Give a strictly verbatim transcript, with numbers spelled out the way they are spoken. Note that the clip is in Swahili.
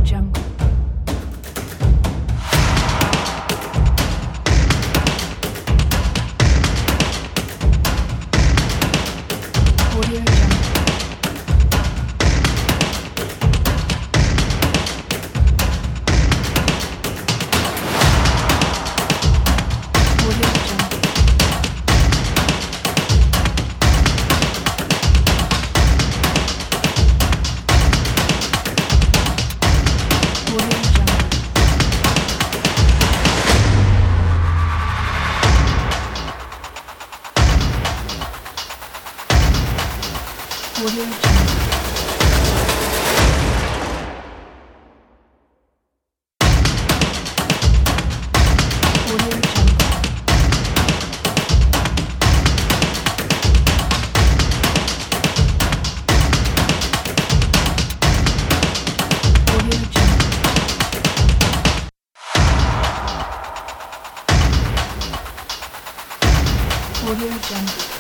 Jungle. Audio Jungle. Audio Jungle. Audio Jungle. Audio Jungle. Audio Jungle. Audio Jungle. Audio Jungle.